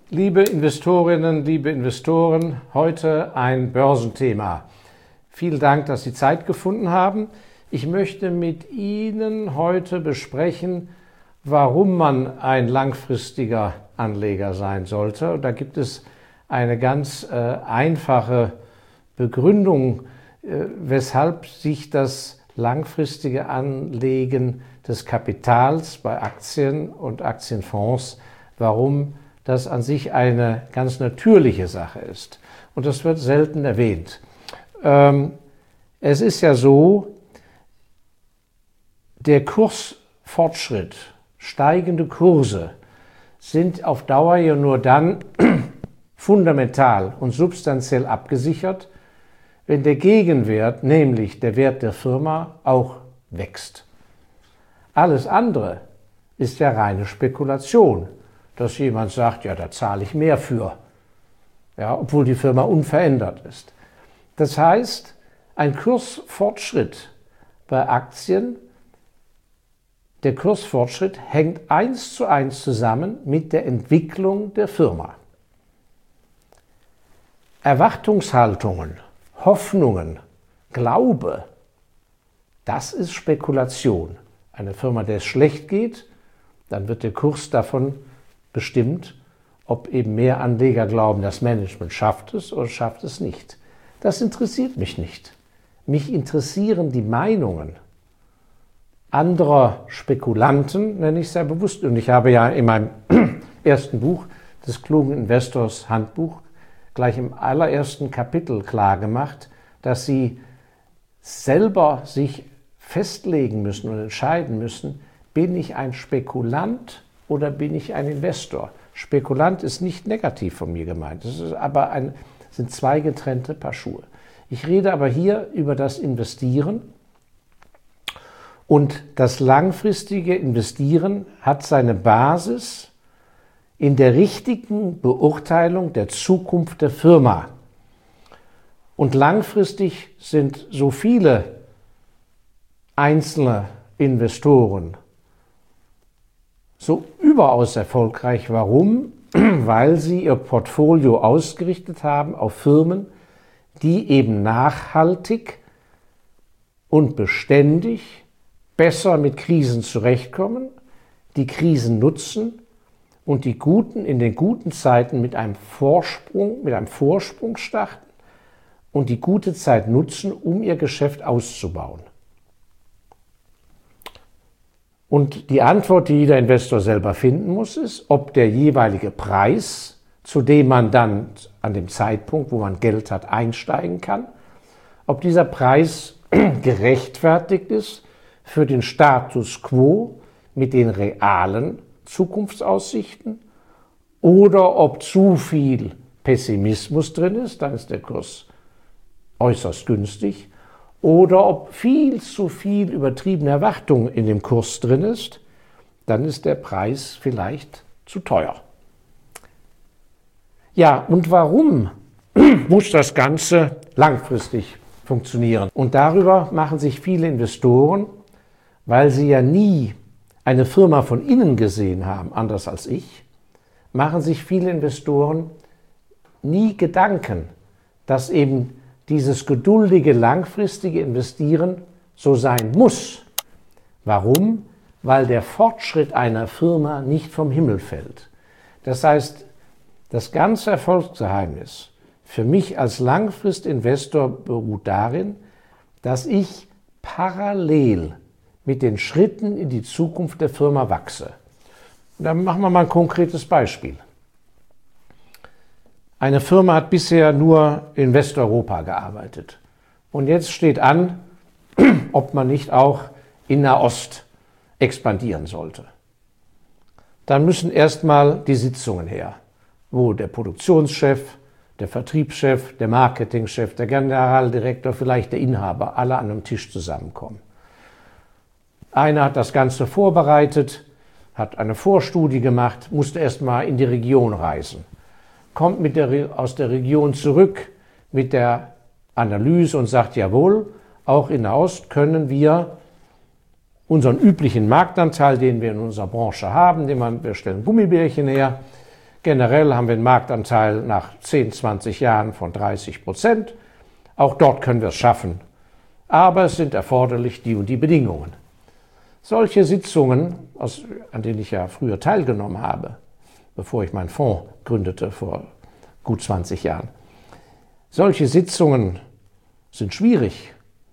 Liebe Investorinnen, liebe Investoren, heute ein Börsenthema. Vielen Dank, dass Sie Zeit gefunden haben. Ich möchte mit Ihnen heute besprechen, warum man ein langfristiger Anleger sein sollte. Und da gibt es eine ganz einfache Begründung, weshalb sich das langfristige Anlegen des Kapitals bei Aktien und Aktienfonds, warum das an sich eine ganz natürliche Sache ist. Und das wird selten erwähnt. Es ist ja so, der Kursfortschritt, steigende Kurse sind auf Dauer ja nur dann fundamental und substanziell abgesichert, wenn der Gegenwert, nämlich der Wert der Firma, auch wächst. Alles andere ist ja reine Spekulation, dass jemand sagt, ja, da zahle ich mehr für, ja, obwohl die Firma unverändert ist. Das heißt, ein Kursfortschritt bei Aktien, der Kursfortschritt hängt 1:1 zusammen mit der Entwicklung der Firma. Erwartungshaltungen, Hoffnungen, Glaube, das ist Spekulation. Eine Firma, der es schlecht geht, dann wird der Kurs davon bestimmt, ob eben mehr Anleger glauben, das Management schafft es oder schafft es nicht. Das interessiert mich nicht. Mich interessieren die Meinungen anderer Spekulanten, nenne ich sehr bewusst. Und ich habe ja in meinem ersten Buch, des klugen Investors Handbuch, gleich im allerersten Kapitel klargemacht, dass Sie selber sich festlegen müssen und entscheiden müssen, bin ich ein Spekulant oder bin ich ein Investor? Spekulant ist nicht negativ von mir gemeint, das ist aber sind zwei getrennte Paar Schuhe. Ich rede aber hier über das Investieren, und das langfristige Investieren hat seine Basis in der richtigen Beurteilung der Zukunft der Firma. Und langfristig sind so viele einzelne Investoren so überaus erfolgreich. Warum? Weil sie ihr Portfolio ausgerichtet haben auf Firmen, die eben nachhaltig und beständig besser mit Krisen zurechtkommen, die Krisen nutzen und die Guten in den guten Zeiten mit einem Vorsprung starten und die gute Zeit nutzen, um ihr Geschäft auszubauen. Und die Antwort, die jeder Investor selber finden muss, ist, ob der jeweilige Preis, zu dem man dann an dem Zeitpunkt, wo man Geld hat, einsteigen kann, ob dieser Preis gerechtfertigt ist für den Status quo mit den realen Zukunftsaussichten oder ob zu viel Pessimismus drin ist, dann ist der Kurs äußerst günstig, oder ob viel zu viel übertriebene Erwartung in dem Kurs drin ist, dann ist der Preis vielleicht zu teuer. Ja, und warum muss das Ganze langfristig funktionieren? Und darüber machen sich viele Investoren, weil sie ja nie eine Firma von innen gesehen haben, anders als ich, machen sich viele Investoren nie Gedanken, dass eben dieses geduldige, langfristige Investieren so sein muss. Warum? Weil der Fortschritt einer Firma nicht vom Himmel fällt. Das heißt, das ganze Erfolgsgeheimnis für mich als Langfristinvestor beruht darin, dass ich parallel mit den Schritten in die Zukunft der Firma wachse. Und dann machen wir mal ein konkretes Beispiel. Eine Firma hat bisher nur in Westeuropa gearbeitet. Und jetzt steht an, ob man nicht auch in Nahost expandieren sollte. Dann müssen erstmal die Sitzungen her, wo der Produktionschef, der Vertriebschef, der Marketingchef, der Generaldirektor, vielleicht der Inhaber, alle an einem Tisch zusammenkommen. Einer hat das Ganze vorbereitet, hat eine Vorstudie gemacht, musste erstmal in die Region reisen. Kommt aus der Region zurück mit der Analyse und sagt, jawohl, auch in Nahost können wir unseren üblichen Marktanteil, den wir in unserer Branche haben, wir stellen Gummibärchen her, Generell haben wir einen Marktanteil nach 10, 20 Jahren von 30%. Auch dort können wir es schaffen. Aber es sind erforderlich die und die Bedingungen. Solche Sitzungen, an denen ich ja früher teilgenommen habe, bevor ich meinen Fonds gründete vor gut 20 Jahren, solche Sitzungen sind schwierig.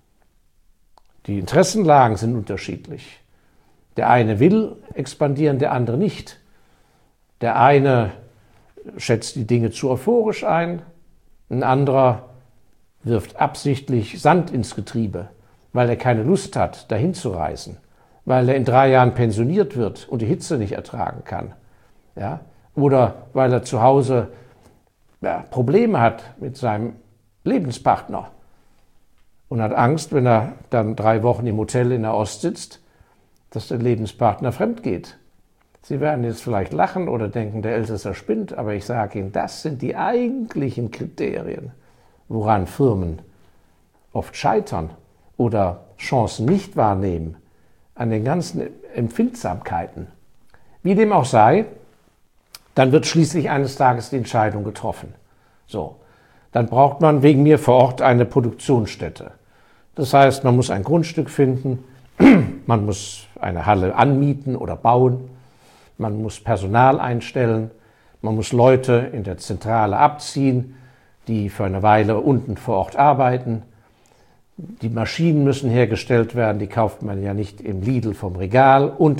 Die Interessenlagen sind unterschiedlich. Der eine will expandieren, der andere nicht. Der eine schätzt die Dinge zu euphorisch ein, ein anderer wirft absichtlich Sand ins Getriebe, weil er keine Lust hat, dahin zu reisen, weil er in 3 Jahren pensioniert wird und die Hitze nicht ertragen kann. Ja? Oder weil er zu Hause Probleme hat mit seinem Lebenspartner und hat Angst, wenn er dann 3 Wochen im Hotel in der Ost sitzt, dass der Lebenspartner fremd geht. Sie werden jetzt vielleicht lachen oder denken, der Elsässer spinnt, aber ich sage Ihnen, das sind die eigentlichen Kriterien, woran Firmen oft scheitern oder Chancen nicht wahrnehmen, an den ganzen Empfindsamkeiten. Wie dem auch sei, dann wird schließlich eines Tages die Entscheidung getroffen. So, dann braucht man wegen mir vor Ort eine Produktionsstätte. Das heißt, man muss ein Grundstück finden, man muss eine Halle anmieten oder bauen, man muss Personal einstellen, man muss Leute in der Zentrale abziehen, die für eine Weile unten vor Ort arbeiten. Die Maschinen müssen hergestellt werden, die kauft man ja nicht im Lidl vom Regal und.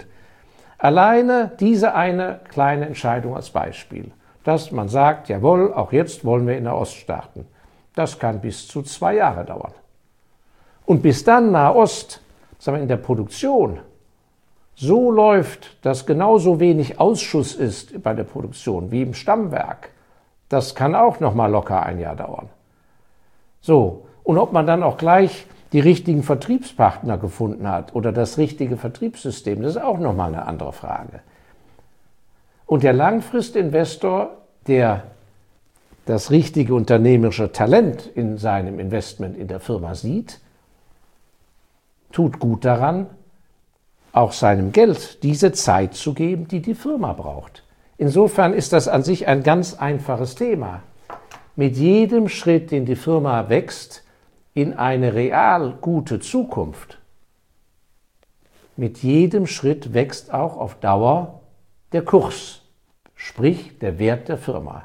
Alleine diese eine kleine Entscheidung als Beispiel, dass man sagt, jawohl, auch jetzt wollen wir in der Ost starten. Das kann bis zu 2 Jahre dauern. Und bis dann Nahost, sagen wir, in der Produktion so läuft, dass genauso wenig Ausschuss ist bei der Produktion wie im Stammwerk, das kann auch noch mal locker 1 Jahr dauern. So, und ob man dann auch gleich die richtigen Vertriebspartner gefunden hat oder das richtige Vertriebssystem, das ist auch noch mal eine andere Frage. Und der Langfristinvestor, der das richtige unternehmerische Talent in seinem Investment in der Firma sieht, tut gut daran, auch seinem Geld diese Zeit zu geben, die die Firma braucht. Insofern ist das an sich ein ganz einfaches Thema. Mit jedem Schritt, den die Firma wächst in eine real gute Zukunft, mit jedem Schritt wächst auch auf Dauer der Kurs, sprich der Wert der Firma.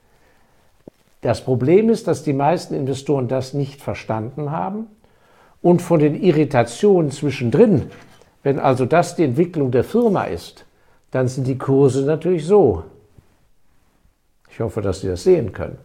Das Problem ist, dass die meisten Investoren das nicht verstanden haben und von den Irritationen zwischendrin, wenn also das die Entwicklung der Firma ist, dann sind die Kurse natürlich so. Ich hoffe, dass Sie das sehen können.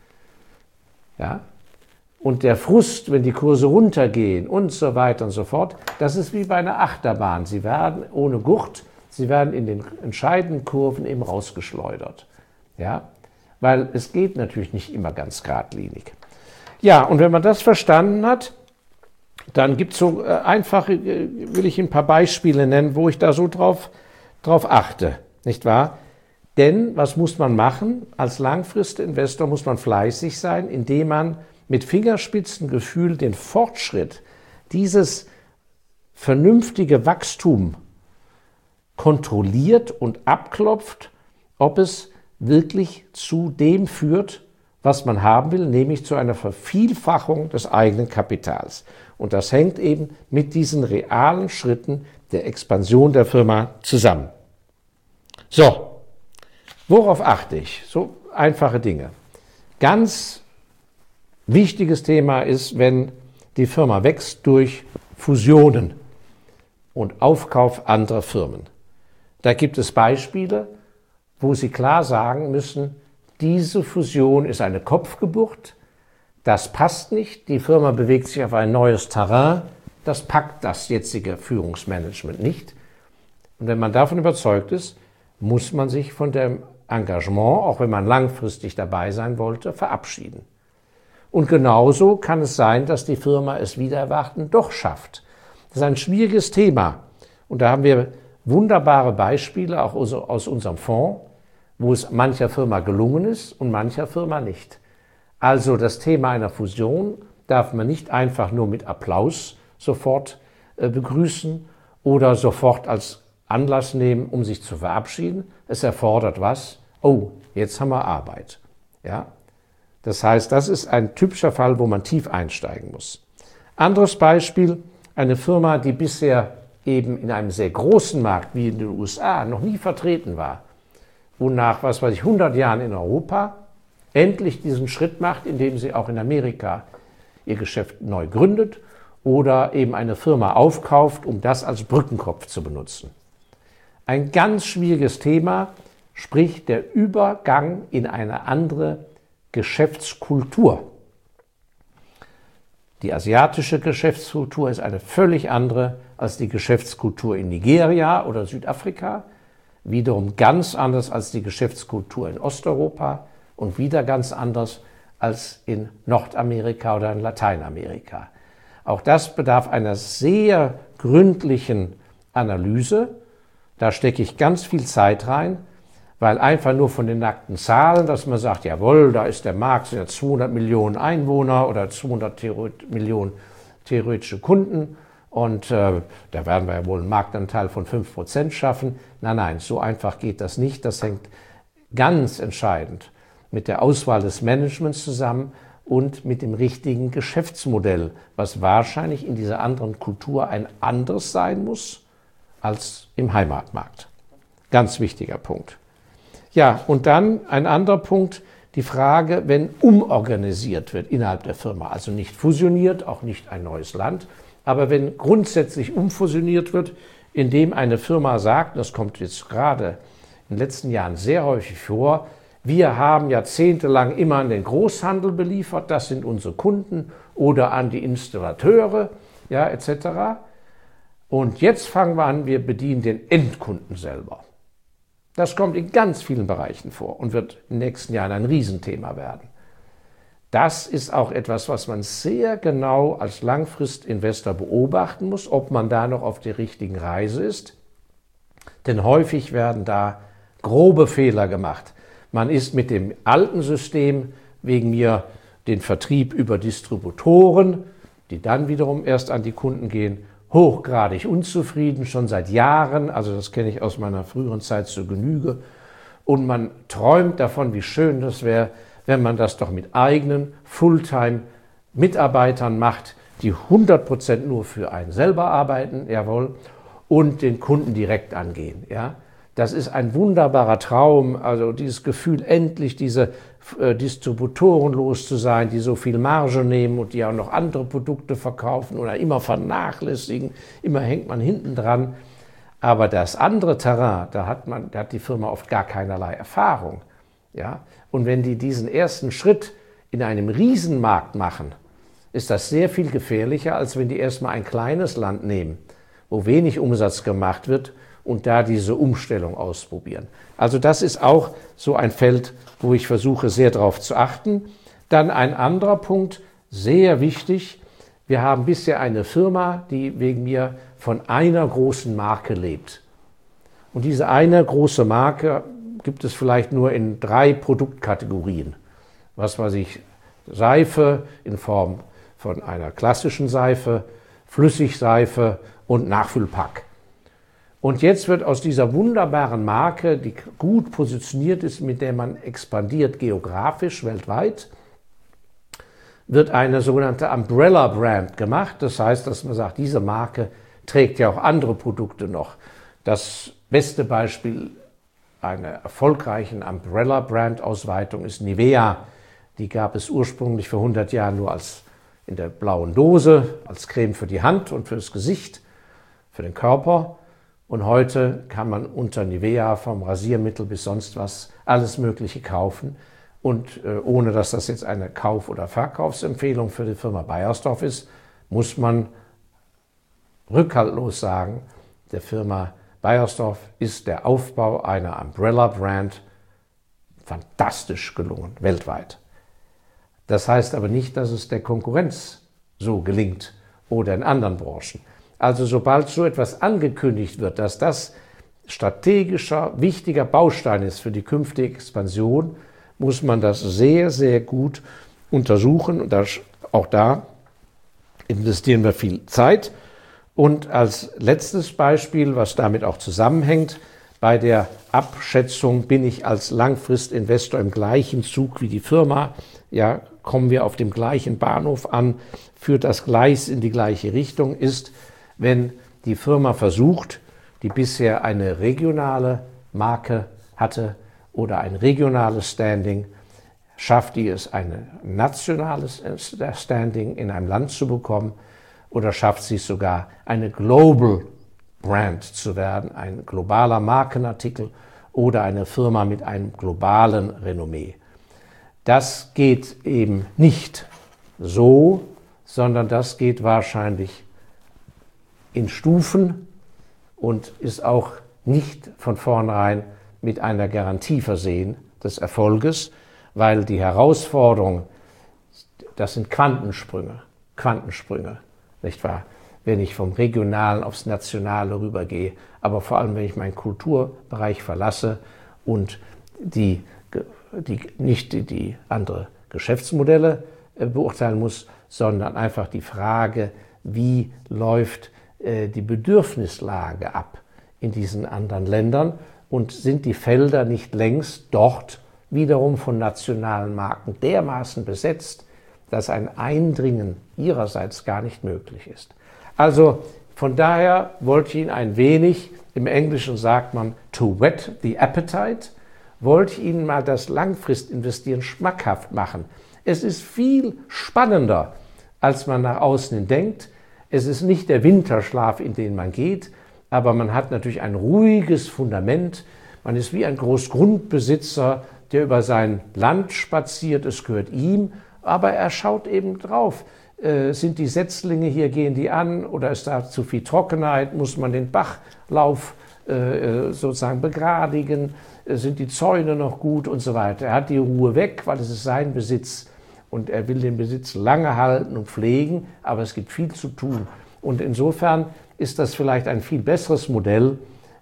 Ja? Und der Frust, wenn die Kurse runtergehen und so weiter und so fort, das ist wie bei einer Achterbahn. Sie werden ohne Gurt, sie werden in den entscheidenden Kurven eben rausgeschleudert. Ja? Weil es geht natürlich nicht immer ganz geradlinig. Ja, und wenn man das verstanden hat, dann gibt es so einfache, will ich ein paar Beispiele nennen, wo ich da so drauf achte, nicht wahr? Denn was muss man machen? Als Langfristinvestor muss man fleißig sein, indem man mit Fingerspitzengefühl den Fortschritt, dieses vernünftige Wachstum kontrolliert und abklopft, ob es wirklich zu dem führt, was man haben will, nämlich zu einer Vervielfachung des eigenen Kapitals. Und das hängt eben mit diesen realen Schritten der Expansion der Firma zusammen. So, worauf achte ich? So einfache Dinge. Ganz wichtiges Thema ist, wenn die Firma wächst durch Fusionen und Aufkauf anderer Firmen. Da gibt es Beispiele, wo Sie klar sagen müssen, diese Fusion ist eine Kopfgeburt, das passt nicht, die Firma bewegt sich auf ein neues Terrain, das packt das jetzige Führungsmanagement nicht. Und wenn man davon überzeugt ist, muss man sich von dem Engagement, auch wenn man langfristig dabei sein wollte, verabschieden. Und genauso kann es sein, dass die Firma es wider Erwarten doch schafft. Das ist ein schwieriges Thema. Und da haben wir wunderbare Beispiele, auch aus unserem Fonds, wo es mancher Firma gelungen ist und mancher Firma nicht. Also das Thema einer Fusion darf man nicht einfach nur mit Applaus sofort begrüßen oder sofort als Anlass nehmen, um sich zu verabschieden. Es erfordert was? oh, jetzt haben wir Arbeit. Ja? Das heißt, das ist ein typischer Fall, wo man tief einsteigen muss. Anderes Beispiel, eine Firma, die bisher eben in einem sehr großen Markt wie in den USA noch nie vertreten war und nach, 100 Jahren in Europa endlich diesen Schritt macht, indem sie auch in Amerika ihr Geschäft neu gründet oder eben eine Firma aufkauft, um das als Brückenkopf zu benutzen. Ein ganz schwieriges Thema, sprich der Übergang in eine andere Geschäftskultur. Die asiatische Geschäftskultur ist eine völlig andere als die Geschäftskultur in Nigeria oder Südafrika, wiederum ganz anders als die Geschäftskultur in Osteuropa und wieder ganz anders als in Nordamerika oder in Lateinamerika. Auch das bedarf einer sehr gründlichen Analyse. Da stecke ich ganz viel Zeit rein, weil einfach nur von den nackten Zahlen, dass man sagt, jawohl, da ist der Markt, sind ja 200 Millionen Einwohner oder 200 Millionen theoretische Kunden und da werden wir ja wohl einen Marktanteil von 5% schaffen. Nein, so einfach geht das nicht. Das hängt ganz entscheidend mit der Auswahl des Managements zusammen und mit dem richtigen Geschäftsmodell, was wahrscheinlich in dieser anderen Kultur ein anderes sein muss als im Heimatmarkt. Ganz wichtiger Punkt. Ja, und dann ein anderer Punkt, die Frage, wenn umorganisiert wird innerhalb der Firma, also nicht fusioniert, auch nicht ein neues Land, aber wenn grundsätzlich umfusioniert wird, indem eine Firma sagt, das kommt jetzt gerade in den letzten Jahren sehr häufig vor, wir haben jahrzehntelang immer an den Großhandel beliefert, das sind unsere Kunden, oder an die Installateure, ja, etc. Und jetzt fangen wir an, wir bedienen den Endkunden selber. Das kommt in ganz vielen Bereichen vor und wird in den nächsten Jahren ein Riesenthema werden. Das ist auch etwas, was man sehr genau als Langfristinvestor beobachten muss, ob man da noch auf der richtigen Reise ist. Denn häufig werden da grobe Fehler gemacht. Man ist mit dem alten System wegen mir den Vertrieb über Distributoren, die dann wiederum erst an die Kunden gehen, hochgradig unzufrieden, schon seit Jahren, also das kenne ich aus meiner früheren Zeit zur Genüge. Und man träumt davon, wie schön das wäre, wenn man das doch mit eigenen Fulltime-Mitarbeitern macht, die 100% nur für einen selber arbeiten, jawohl, und den Kunden direkt angehen. Ja? Das ist ein wunderbarer Traum, also dieses Gefühl, endlich diese Distributoren los zu sein, die so viel Marge nehmen und die auch noch andere Produkte verkaufen oder immer vernachlässigen, immer hängt man hinten dran. Aber das andere Terrain, da hat die Firma oft gar keinerlei Erfahrung. Ja? Und wenn die diesen ersten Schritt in einem Riesenmarkt machen, ist das sehr viel gefährlicher, als wenn die erstmal ein kleines Land nehmen, wo wenig Umsatz gemacht wird und da diese Umstellung ausprobieren. Also das ist auch so ein Feld, wo ich versuche, sehr darauf zu achten. Dann ein anderer Punkt, sehr wichtig. Wir haben bisher eine Firma, die wegen mir von einer großen Marke lebt. Und diese eine große Marke gibt es vielleicht nur in 3 Produktkategorien. Was weiß ich, Seife in Form von einer klassischen Seife, Flüssigseife und Nachfüllpack. Und jetzt wird aus dieser wunderbaren Marke, die gut positioniert ist, mit der man expandiert geografisch weltweit, wird eine sogenannte Umbrella Brand gemacht. Das heißt, dass man sagt, diese Marke trägt ja auch andere Produkte noch. Das beste Beispiel einer erfolgreichen Umbrella Brand Ausweitung ist Nivea. Die gab es ursprünglich vor 100 Jahren nur als in der blauen Dose, als Creme für die Hand und fürs Gesicht, für den Körper. Und heute kann man unter Nivea vom Rasiermittel bis sonst was alles Mögliche kaufen. Und ohne dass das jetzt eine Kauf- oder Verkaufsempfehlung für die Firma Beiersdorf ist, muss man rückhaltlos sagen, der Firma Beiersdorf ist der Aufbau einer Umbrella-Brand fantastisch gelungen, weltweit. Das heißt aber nicht, dass es der Konkurrenz so gelingt oder in anderen Branchen. Also sobald so etwas angekündigt wird, dass das strategischer, wichtiger Baustein ist für die künftige Expansion, muss man das sehr, sehr gut untersuchen. Und auch da investieren wir viel Zeit. Und als letztes Beispiel, was damit auch zusammenhängt, bei der Abschätzung, bin ich als Langfristinvestor im gleichen Zug wie die Firma, ja, kommen wir auf dem gleichen Bahnhof an, führt das Gleis in die gleiche Richtung, ist, wenn die Firma versucht, die bisher eine regionale Marke hatte oder ein regionales Standing, schafft die es, ein nationales Standing in einem Land zu bekommen oder schafft sie es sogar, eine Global Brand zu werden, ein globaler Markenartikel oder eine Firma mit einem globalen Renommee. Das geht eben nicht so, sondern das geht wahrscheinlich in Stufen und ist auch nicht von vornherein mit einer Garantie versehen des Erfolges, weil die Herausforderung, das sind Quantensprünge, nicht wahr? Wenn ich vom Regionalen aufs Nationale rübergehe, aber vor allem, wenn ich meinen Kulturbereich verlasse und nicht die andere Geschäftsmodelle beurteilen muss, sondern einfach die Frage, wie läuft die Bedürfnislage ab in diesen anderen Ländern und sind die Felder nicht längst dort wiederum von nationalen Marken dermaßen besetzt, dass ein Eindringen ihrerseits gar nicht möglich ist. Also von daher wollte ich Ihnen ein wenig, im Englischen sagt man to whet the appetite, wollte ich Ihnen mal das Langfristinvestieren schmackhaft machen. Es ist viel spannender, als man nach außen hin denkt. Es ist nicht der Winterschlaf, in den man geht, aber man hat natürlich ein ruhiges Fundament. Man ist wie ein Großgrundbesitzer, der über sein Land spaziert, es gehört ihm, aber er schaut eben drauf. Sind die Setzlinge hier, gehen die an oder ist da zu viel Trockenheit, muss man den Bachlauf sozusagen begradigen, sind die Zäune noch gut und so weiter. Er hat die Ruhe weg, weil es ist sein Besitz und er will den Besitz lange halten und pflegen, aber es gibt viel zu tun. Und insofern ist das vielleicht ein viel besseres Modell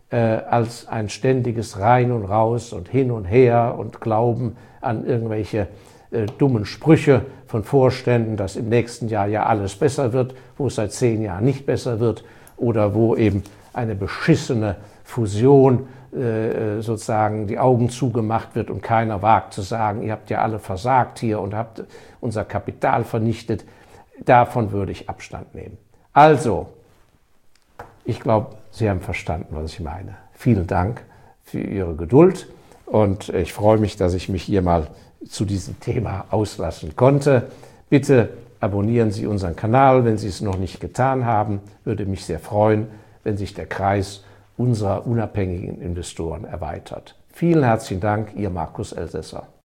als ein ständiges Rein und Raus und hin und her und Glauben an irgendwelche dummen Sprüche von Vorständen, dass im nächsten Jahr ja alles besser wird, wo es seit 10 Jahren nicht besser wird oder wo eben eine beschissene Fusion sozusagen die Augen zugemacht wird und keiner wagt zu sagen, ihr habt ja alle versagt hier und habt unser Kapital vernichtet. Davon würde ich Abstand nehmen. Also, ich glaube, Sie haben verstanden, was ich meine. Vielen Dank für Ihre Geduld und ich freue mich, dass ich mich hier mal zu diesem Thema auslassen konnte. Bitte abonnieren Sie unseren Kanal, wenn Sie es noch nicht getan haben. Würde mich sehr freuen, wenn sich der Kreis unserer unabhängigen Investoren erweitert. Vielen herzlichen Dank, Ihr Markus Elsässer.